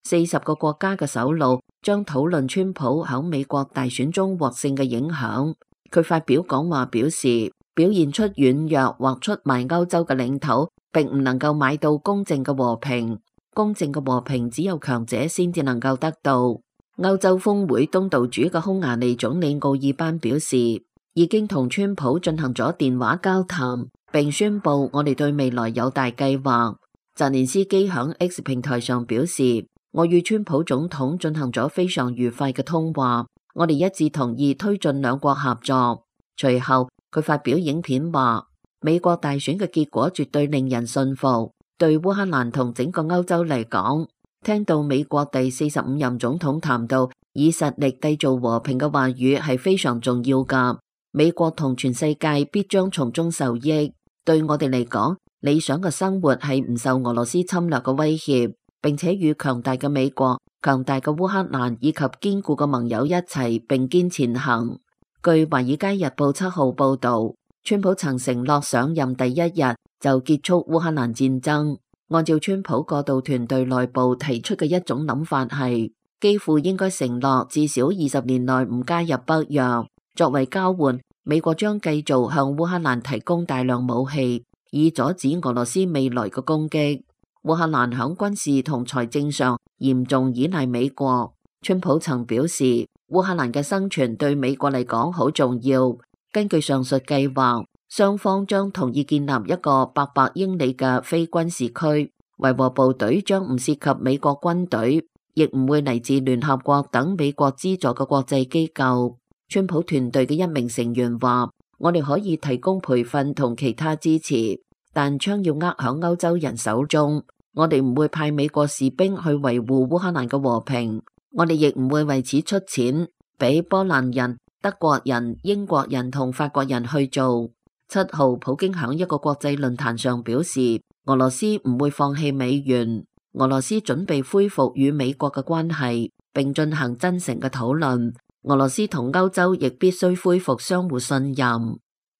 F: 四十個國家嘅首腦將討論川普喺美國大選中獲勝嘅影響。佢發表講話表示，表現出軟弱或出賣歐洲嘅領土，並唔能夠買到公正嘅和平。公正嘅和平只有強者先至能夠得到。歐洲峰會東道主嘅匈牙利總理奧爾班表示，已經同川普進行咗電話交談，並宣布我哋對未來有大計劃。澤連斯基響 X 平台上表示，我與川普總統進行咗非常愉快嘅通話，我哋一致同意推進兩國合作。隨後佢發表影片話，美國大選嘅結果絕對令人信服。對烏克蘭同整個歐洲嚟講，聽到美國第四十五任總統談到以實力締造和平嘅話語係非常重要㗎。美國同全世界必將從中受益。對我哋嚟講，理想嘅生活係唔受俄羅斯侵略嘅威脅，並且與強大嘅美國、強大嘅烏克蘭以及堅固嘅盟友一齊並肩前行。據華爾街日報七號報道，川普曾承諾上任第一日就結束烏克蘭戰爭。按照川普過渡團隊內部提出嘅一種諗法係，基輔應該承諾至少二十年內唔加入北約。作為交換，美國將繼續向烏克蘭提供大量武器，以阻止俄羅斯未來嘅攻擊。烏克蘭響軍事同財政上嚴重依賴美國。川普曾表示，烏克蘭嘅生存對美國嚟講好重要。根據上述計劃，雙方將同意建立一個八百英里嘅非軍事區，維和部隊將唔涉及美國軍隊，亦唔會嚟自聯合國等美國資助嘅國際機構。川普團隊嘅一名成員話，我哋可以提供培訓同其他支持，但槍要握響歐洲人手中。我哋唔會派美國士兵去維護烏克蘭嘅和平，我哋亦唔會為此出錢俾波蘭人、德國人、英國人同法國人去做。七號，普京響一個國際論壇上表示，俄羅斯唔會放棄美元，俄羅斯準備恢復與美國嘅關係，並進行真誠嘅討論。俄羅斯同歐洲亦必須恢復相互信任。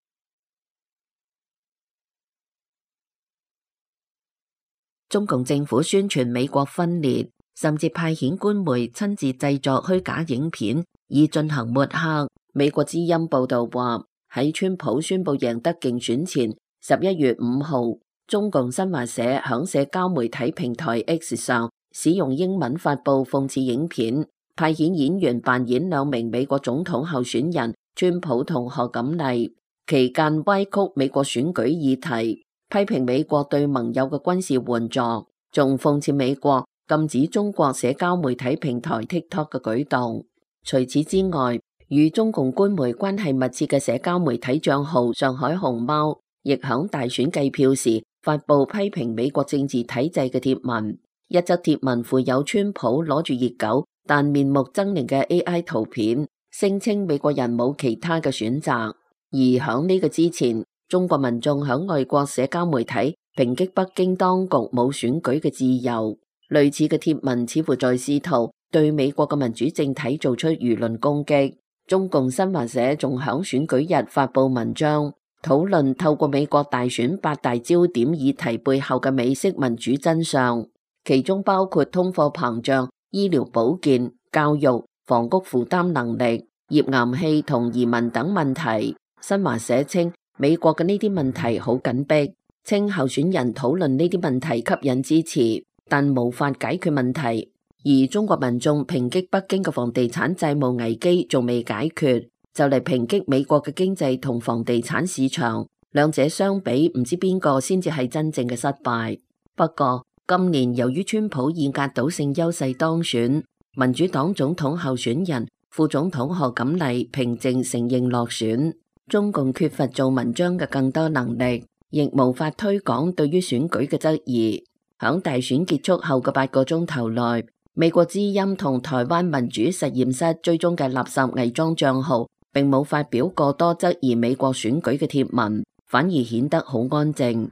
F: 中共政府宣傳美國分裂，甚至派遣官媒親自製作虛假影片，以進行抹黑。美國之音報道話，喺川普宣布贏得競選前，十一月五號，中共新華社響社交媒體平台 X 上使用英文發布諷刺影片，派遣演員扮演兩名美國總統候選人川普同賀錦麗，期間歪曲美國選舉議題，批評美國對盟友嘅軍事援助，仲諷刺美國禁止中國社交媒體平台 TikTok 嘅舉動。除此之外，與中共官媒關係密切嘅社交媒體賬號上海熊貓，亦響大選計票時發布批評美國政治體制嘅貼文。一則貼文附有川普攞住熱狗但面目猙獰嘅 A I 圖片，聲稱美國人冇其他嘅選擇。而響呢個之前，中國民眾響外國社交媒體抨擊北京當局冇選舉嘅自由。類似嘅貼文似乎在試圖對美國嘅民主政體做出輿論攻擊。中共新華社仲響選舉日發布文章，討論透過美國大選八大焦點議題背後嘅美式民主真相，其中包括通貨膨脹、醫療保健、教育、房屋負擔能力、頁岩氣同移民等問題。新華社稱，美國嘅呢啲問題好緊迫，稱候選人討論呢啲問題吸引支持，但無法解決問題。而中國民眾抨擊北京嘅房地產債務危機仲未解決，就嚟抨擊美國嘅經濟同房地產市場，兩者相比，唔知邊個先至係真正嘅失敗。不過今年由於川普以壓倒性優勢當選，民主黨總統候選人、副總統賀錦麗平靜承認落選。中共缺乏做文章嘅更多能力，亦無法推廣對於選舉嘅質疑。響大選結束後嘅八個鐘頭內，美國之音同台灣民主實驗室追蹤嘅垃圾偽裝賬號，並冇發表過多質疑美國選舉嘅貼文，反而顯得好安靜。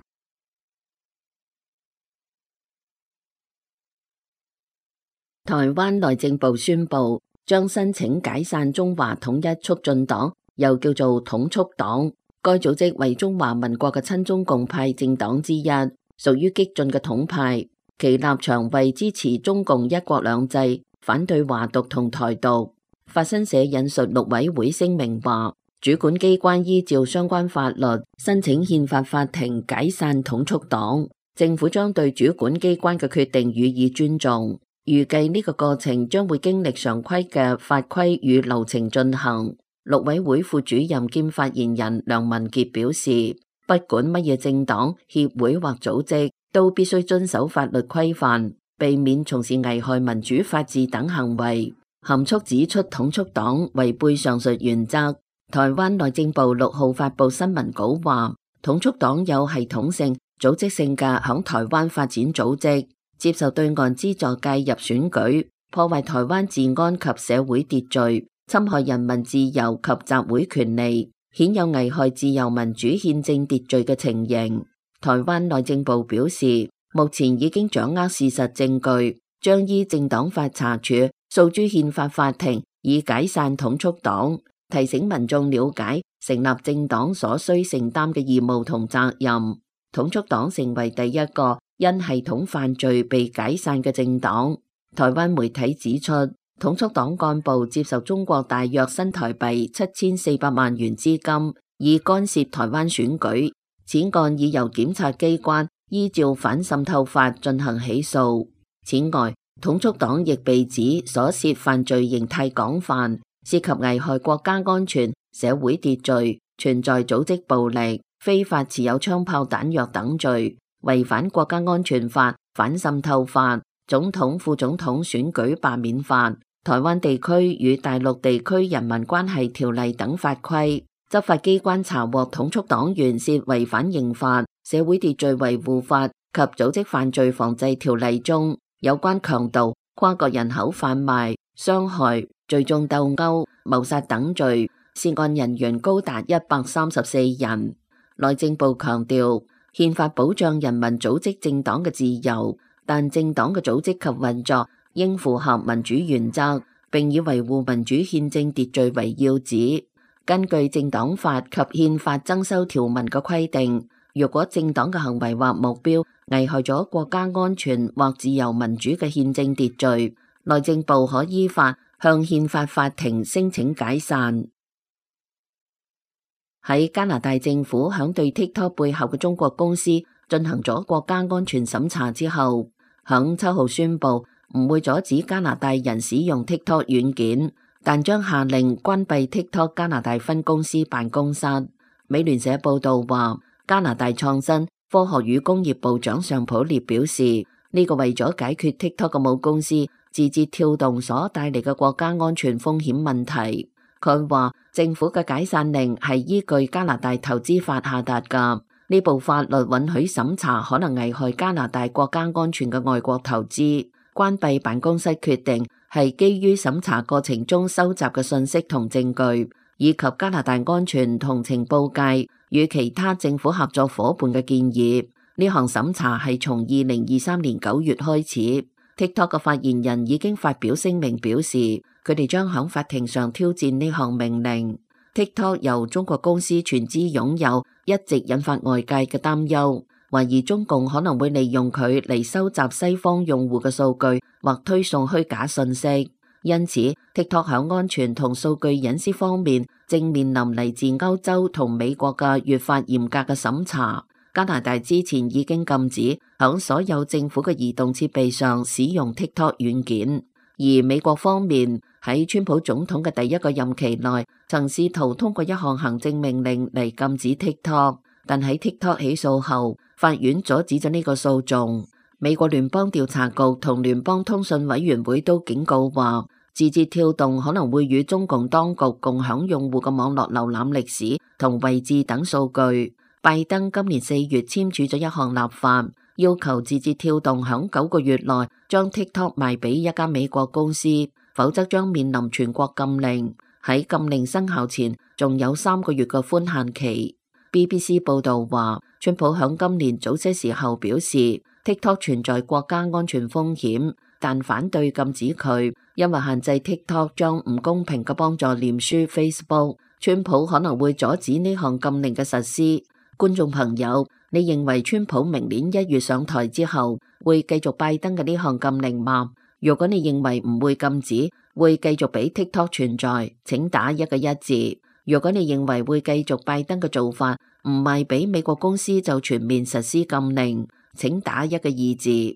F: 台灣內政部宣布將申請解散中華統一促進黨，又叫做統促黨。該組織為中華民國嘅親中共派政黨之一，屬於激進嘅統派。 其立場為支持中共一國兩制，反對華獨同台獨。法新社引述陸委會聲明話，主管機關依照相關法律申請憲法法庭解散統促黨，政府將對主管機關嘅決定予以尊重。預計呢個過程將會經歷常規嘅法規與流程進行。陸委會副主任兼發言人梁文傑表示，不管乜嘢政黨、協會或組織，都必須遵守法律規範，避免從事危害民主法治等行為。含蓄指出，統促黨違背上述原則。台灣內政部六號發布新聞稿話，統促黨有系統性、組織性嘅響台灣發展組織，接受對岸資助介入選舉，破壞台灣治安及社會秩序，侵害人民自由及集會權利，顯有危害自由民主憲政秩序嘅情形。台灣內政部表示，目前已經掌握事實證據，將依政黨法查處訴諸憲法法庭，以解散統促黨，提醒民眾了解成立政黨所需承擔嘅義務同責任。統促黨成為第一個因系統犯罪被解散嘅政黨。台灣媒體指出，統促黨幹部接受中國大約新台幣七千四百萬元資金，以干涉台灣選舉。此案已由檢察機關依照反滲透法進行起訴。此外，統促黨亦被指所涉犯罪形態廣泛，涉及危害國家安全、社會秩序、存在組織暴力、非法持有槍炮彈藥等罪，違反國家安全法、反滲透法、總統、副總統選舉罷免法、台灣地區與大陸地區人民關係條例等法規。執法機關查獲統促黨員涉違反刑法、社會秩序維護法及組織犯罪防治條例中有關強盜、跨國人口販賣、傷害、聚眾鬥毆、謀殺等罪，涉案人員高達一百三十四人。內政部強調，憲法保障人民組織政黨嘅自由，但政黨嘅組織及運作應符合民主原則，並以維護民主憲政秩序為要旨。根據政黨法及憲法增修條文嘅規定，若果政黨嘅行為或目標危害咗國家安全或自由民主嘅憲政秩序，內政部可依法向憲法法庭申請解散。喺加拿大政府響對 TikTok 背後嘅中國公司進行咗國家安全審查之後，響七號宣布唔會阻止加拿大人使用 TikTok 軟件，但將下令關閉 TikTok 加拿大分公司辦公室。美聯社報道話，加拿大創新、科學與工業部長尚普列表示，呢、這個為咗解決 TikTok 嘅母公司字節跳動所帶嚟嘅國家安全風險問題。佢話政府嘅解散令係依據加拿大投資法下達㗎，呢部法律允許審查可能危害加拿大國家安全嘅外國投資。關閉辦公室決定係基於審查過程中收集嘅信息同證據，以及加拿大安全同情報界與其他政府合作夥伴嘅建議。呢項審查係從二零二三年九月開始。TikTok 嘅發言人已經發表聲明表示，佢哋將響法庭上挑戰呢項命令。TikTok 由中國公司全資擁有，一直引發外界嘅擔憂，懷疑中共可能會利用佢嚟收集西方用戶嘅數據或推送虛假信息。因此 TikTok 響安全同數據隱私方面正面臨嚟自歐洲同美國嘅越發嚴格嘅審查。加拿大之前已經禁止響所有政府嘅移動設備上使用 TikTok 軟件，而美國方面喺川普總統嘅第一個任期內曾試圖通過一項行政命令嚟禁止 TikTok， 但喺 TikTok 起訴後，法院阻止咗呢個訴訟。美國聯邦調查局同聯邦通訊委員會都警告話，字節跳動可能會與中共當局共享用戶嘅網絡瀏覽歷史同位置等數據。拜登今年四月簽署咗一項立法，要求字節跳動響九個月內將 TikTok 賣俾一家美國公司，否則將面臨全國禁令。喺禁令生效前，仲有三個月嘅寬限期。B B C 報道話，川普響今年早些時候表示 TikTok 存在國家安全風險，但反對禁止佢，因為限制 TikTok 將唔公平嘅幫助臉書 Facebook。川普可能會阻止呢項禁令嘅實施。觀眾朋友， 你認為川普明年一月上台之後會繼續拜登嘅呢項禁令嗎？如果你認為唔會禁止，會繼續俾 TikTok 存在，請打一個一字。如果你認為會繼續拜登嘅做法，唔係俾美國公司就全面實施禁令，請打一個二字。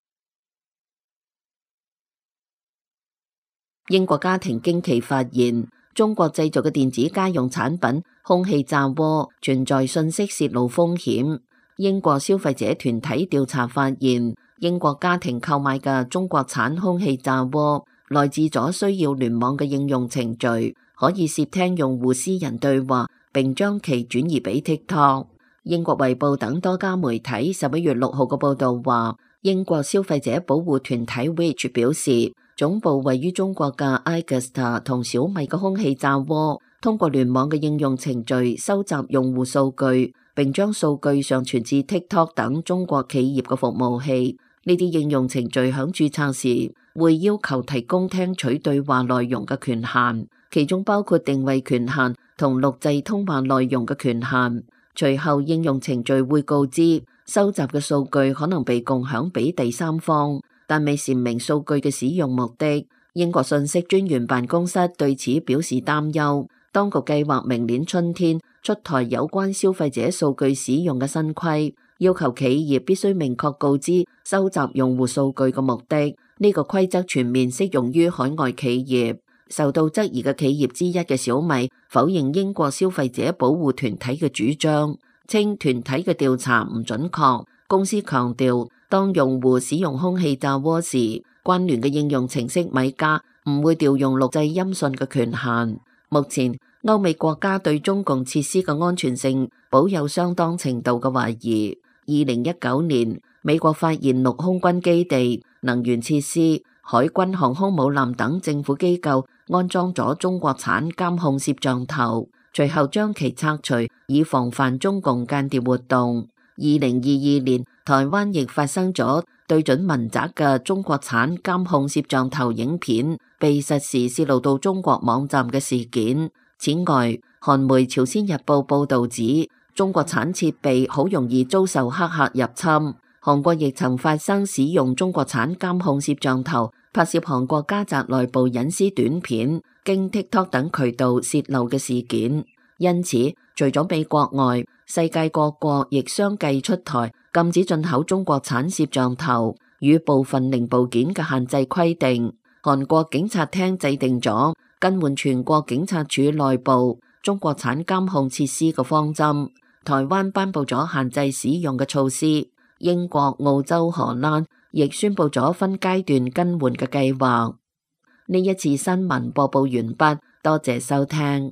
F: 英國家庭驚奇發現，中國製造嘅電子家用產品空氣炸鍋存在信息洩露風險。英國消費者團體調查發現，英國家庭購買嘅中國產空氣炸鍋來自咗需要聯網嘅應用程序，可以竊聽用戶私人對話，並將其轉移俾 TikTok。英國衛報等多家媒體十一月六號嘅報道話，英國消費者保護團體 Which 表示，總部位於中國嘅 iGusta 同小米嘅空氣炸鍋，通過聯網嘅應用程序收集用戶數據，並將數據上傳至 TikTok 等中國企業嘅服務器。呢啲應用程序響註冊時會要求提供聽取對話內容嘅權限，其中包括定位權限同錄製通話內容嘅權限。隨後應用程序會告知收集嘅數據可能被共享俾第三方，但未闡明數據嘅使用目的。英國信息專員辦公室對此表示擔憂，當局計劃明年春天出台有關消費者數據使用嘅新規，要求企業必須明確告知收集用戶數據嘅目的。呢個規則全面適用於海外企業。受到質疑嘅企業之一嘅小米否認英國消費者保護團體嘅主張，稱團體嘅調查唔準確。公司強調，當用戶使用空氣炸鍋時，關聯嘅應用程式米家唔會調用錄製音訊嘅權限。目前，歐美國家對中共設施嘅安全性保有相當程度嘅懷疑。二零一九年，美國發現陸空軍基地、能源設施、海軍航空母艦等政府機構安裝咗中國產監控攝像頭，隨後將其拆除，以防範中共間諜活動。二零二二年，台灣亦發生咗對準民宅嘅中國產監控攝像頭影片被實時洩露到中國網站嘅事件。此外，韓媒朝鮮日報報道指，中國產設備好容易遭受黑客入侵。韓國亦曾發生使用中國產監控攝像頭拍攝韓國家宅內部隱私短片，經 TikTok 等渠道洩漏嘅事件。因此，除咗美國外，世界各國亦相繼出台禁止進口中國產攝像頭與部分零部件嘅限制規定。韓國警察廳制定咗更換全國警察署內部中國產監控設施嘅方針。台灣頒布咗限制使用嘅措施。英國、澳洲、荷蘭亦宣布咗分階段更換嘅計劃。呢一次新聞播報完畢，多謝收聽。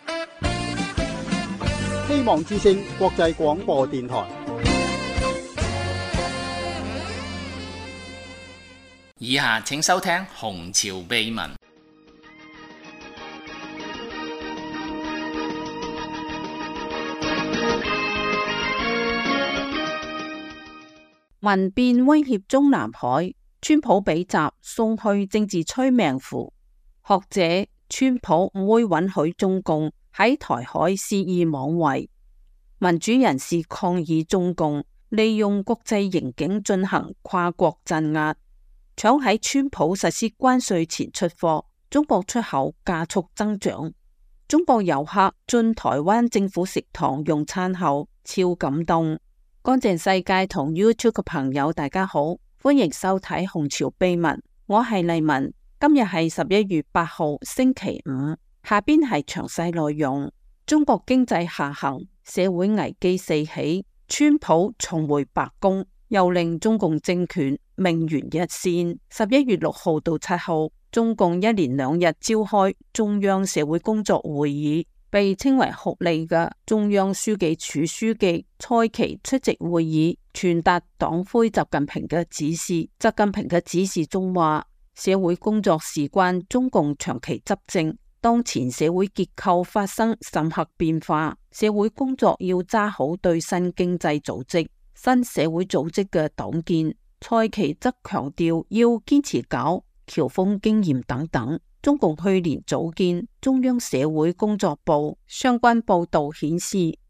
D: 希望之聲國際廣播電台。
B: 以下請收聽《紅潮秘聞》。
G: 民變威脅中南海，川普被襲送去政治催命符。學者，川普唔會允許中共喺台海肆意妄為。民主人士抗議中共利用國際刑警進行跨國鎮壓，搶喺川普實施關稅前出貨，中國出口加速增長。中國遊客進台灣政府食堂用餐後超感動。乾淨世界同 YouTube 嘅朋友大家好，歡迎收睇紅潮秘聞，我係麗文。今日係十一月八號星期五，下邊係詳細內容。中國經濟下行，社會危機四起，川普重回白宮，又令中共政權命懸一線。十一月六號到七號，中共一連兩日召開中央社會工作會議。被稱為酷吏嘅中央書記處書記蔡奇出席會議，傳達黨魁習近平嘅指示。習近平嘅指示中話，社會工作事關中共長期執政，當前社會結構發生深刻變化，社會工作要揸好對新經濟組織、新社會組織嘅黨建。蔡奇則強調要堅持搞僑豐經驗等等。中共去年組建中央社會工作部，相關報道顯示，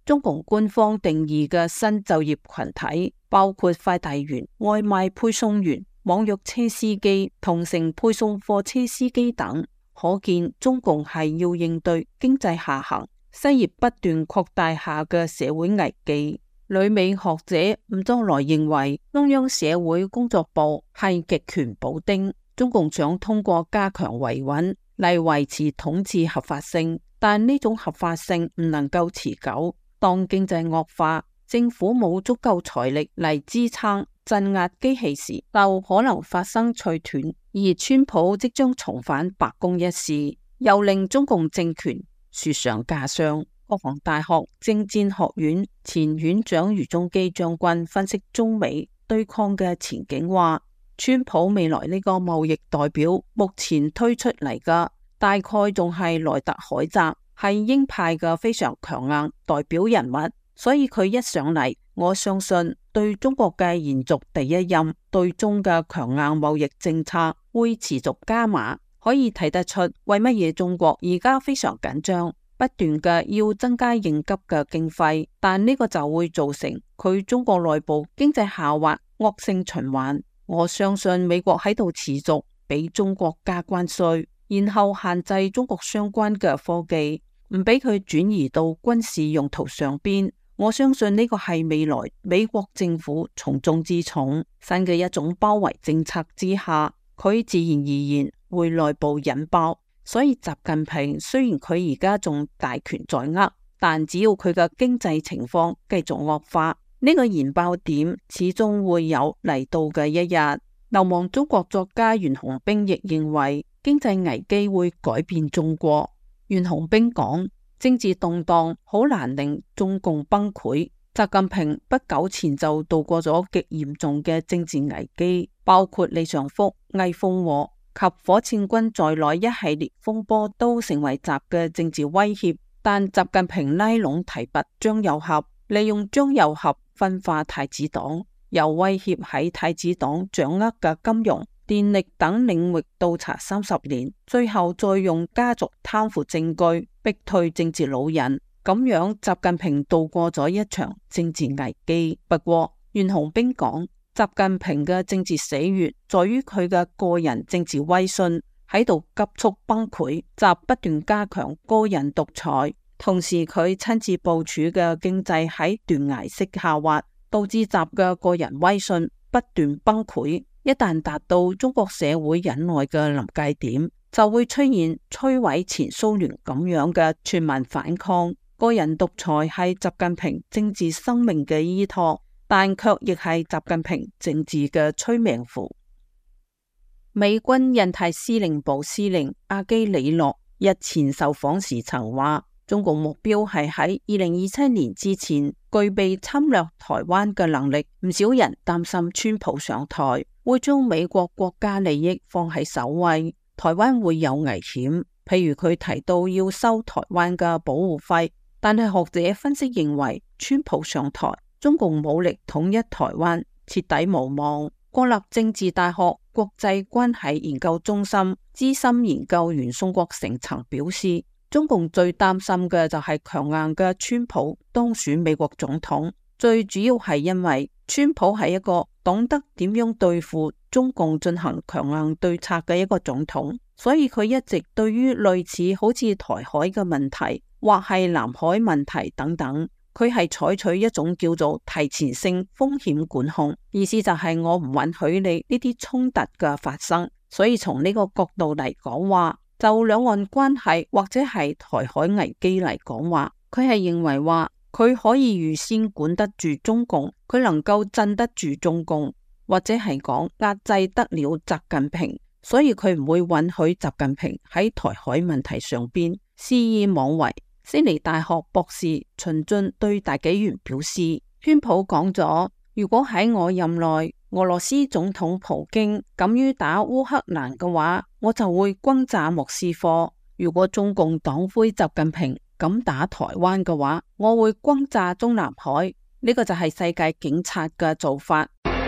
G: 中共官方定義嘅新就業群體包括快遞員、外賣配送員、網約車司機、同城配送貨車司機等。可見中共係要應對經濟下行、失業不斷擴大下嘅社會危機。旅美學者吳周來認為，中央社會工作部係極權補丁，中共想通過加強維穩嚟維持統治合法性，但呢種合法性唔能夠持久。當經濟惡化，政府冇足夠財力嚟支撐鎮壓機器時，就可能發生脆斷。而川普即將重返白宮一事，又令中共政權雪上加霜。國防大學政戰學院前院長余宗基將軍分析中美對抗嘅前景話，川普未來呢個貿易代表目前推出嚟嘅大概仲係萊特海澤，係鷹派嘅非常強硬代表人物，所以佢一上嚟，我相信對中國嘅延續第一任對中嘅強硬貿易政策會持續加碼，可以睇得出為乜嘢中國而家非常緊張，不斷嘅要增加應急嘅經費，但呢個就會造成佢中國內部經濟下滑惡性循環。我相信美國喺度持續俾中國加關稅，然後限制中國相關嘅科技，唔俾佢轉移到軍事用途上邊。我相信呢個係未來美國政府重中之重，新嘅一種包圍政策之下，佢自然而然會內部引爆。所以習近平雖然佢而家仲大權在握，但只要佢嘅經濟情況繼續惡化，呢個引爆點始終會有嚟到嘅一日。流亡中國作家袁洪兵亦認為，經濟危機會改變中國。袁洪兵講，政治動盪好難令中共崩潰。習近平不久前就度過咗極嚴重嘅政治危機，包括李尚福、魏鳳和及火箭軍在內一系列風波都成為習嘅政治威脅。但習近平拉攏提拔張又俠，利用張又俠分化太子黨，又威脅喺太子黨掌握嘅金融、電力等領域倒查三十年，最後再用家族貪腐證據逼退政治老人。咁樣習近平度過咗一場政治危機。不過袁洪兵講，習近平嘅政治死穴在於佢嘅個人政治威信喺度急速崩潰，習不斷加強個人獨裁，同時佢親自部署嘅經濟喺斷崖式下滑，導致習嘅個人威信不斷崩潰。一旦達到中國社會忍耐嘅臨界點，就會出現摧毀前蘇聯咁樣嘅全民反抗。個人獨裁係習近平政治生命嘅依託，但卻亦係習近平政治嘅催命符。美軍印太司令部司令阿基里諾日前受訪時曾話，中共目標係喺二零二七年之前具備侵略台灣嘅能力。唔少人擔心川普上台會將美國國家利益放喺首位，台灣會有危險。譬如佢提到要收台灣嘅保護費，但係學者分析認為，川普上台，中共武力統一台灣徹底無望。國立政治大學國際關係研究中心資深研究員宋國成曾表示，中共最擔心嘅就係強硬嘅川普當選美國總統，最主要係因為川普係一個懂得點樣對付中共進行強硬對策嘅一個總統，所以佢一直對於類似好似台海嘅問題或係南海問題等等，佢係採取一種叫做提前性風險管控，意思就係我唔允許你呢啲衝突嘅發生。所以從呢個角度嚟講話，就兩岸關係或者係台海危機嚟講話，佢係認為話佢可以預先管得住中共，佢能夠鎮得住中共，或者係講壓制得了習近平，所以佢唔會允許習近平喺台海問題上邊肆意妄為。悉尼大學博士秦俊對大紀元表示，川普講咗，如果喺我任內，俄羅斯總統普京敢於打烏克蘭嘅話，我就會轟炸莫斯科；如果中共黨魁習近平敢打台灣嘅話，我會轟炸中南海。呢、這個就係世界警察嘅做法。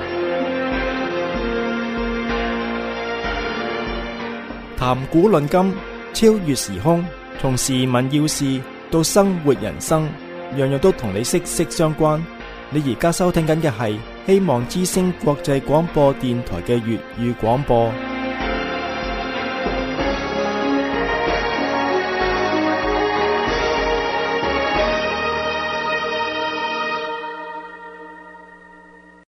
A: 談古論今，超越時空，從時聞要事到生活人生， 樣樣都同你息息相關。你而家收聽緊嘅係希望之聲國際廣播電台嘅粵語廣播。